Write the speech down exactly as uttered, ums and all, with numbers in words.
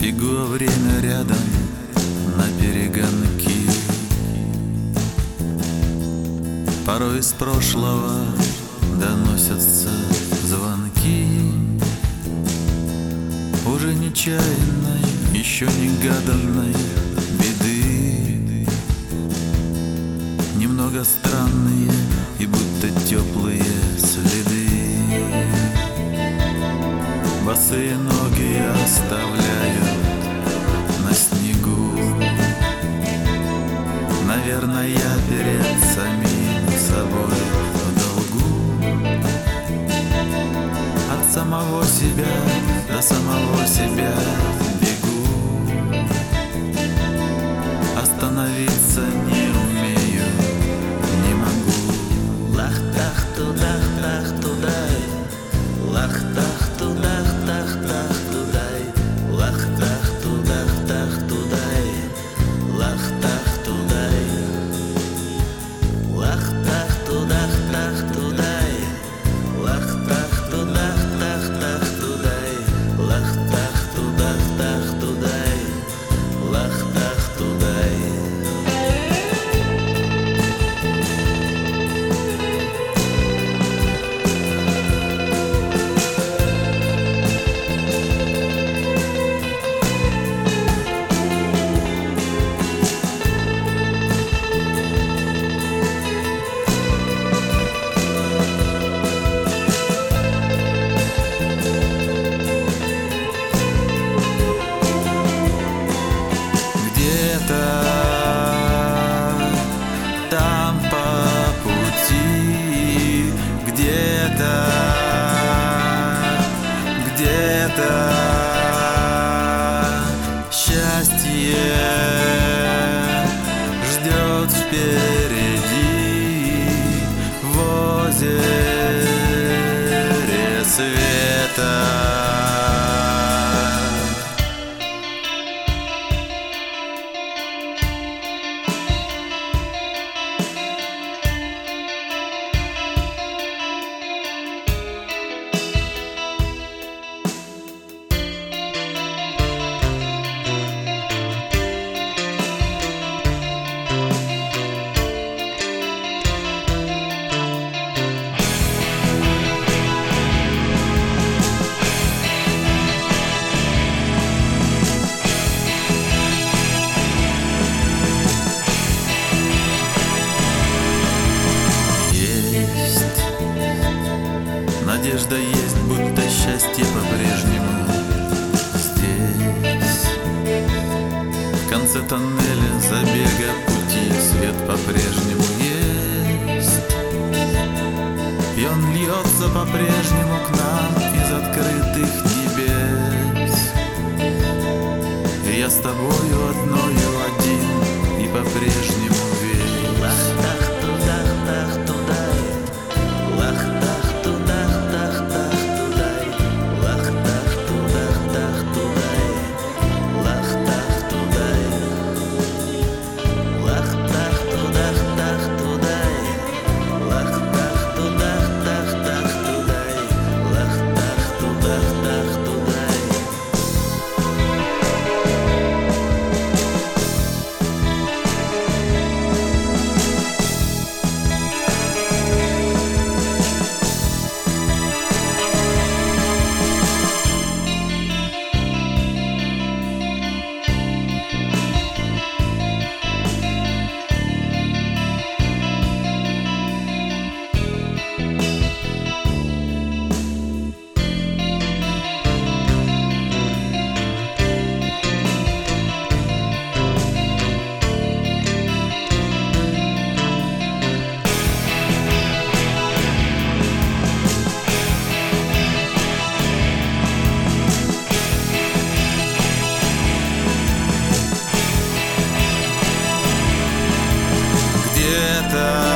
Бегу во время рядом на перегонки. Порой из прошлого доносятся звонки уже нечаянной, еще не гаданной беды. Немного странные и будто теплые следы. Босые ноги оставляют на снегу. Наверное, я перед самим собой в долгу. От самого себя до самого себя бегу. Остановиться не умею, не могу. Лах-тах тудах тах тудай, лах-тах тудах тах тах тудай, лах-тах тудах тах тудай, лах-тах тудай, лах-тах тудах тах тудай, лах-тах тудах тах тах тудай, лах-тах тудах тах тудай, лах-тах тудай. Там по пути, где-то, где-то счастье ждет впереди в озере света. Надежда есть, будто счастье по-прежнему здесь. В конце тоннеля забега пути свет по-прежнему есть. И он льется по-прежнему к нам из открытых небес. И я с тобою одною один и по-прежнему весь. Лах-тах тудах тах тудай, лах-тах тудах тах тах тудай, лах-тах тудах тах тудай, лах-тах тудай, лах-тах тудах тах тудай, лах-тах тудах тах тах тудай, лах-тах тудах тах тудай. Где-то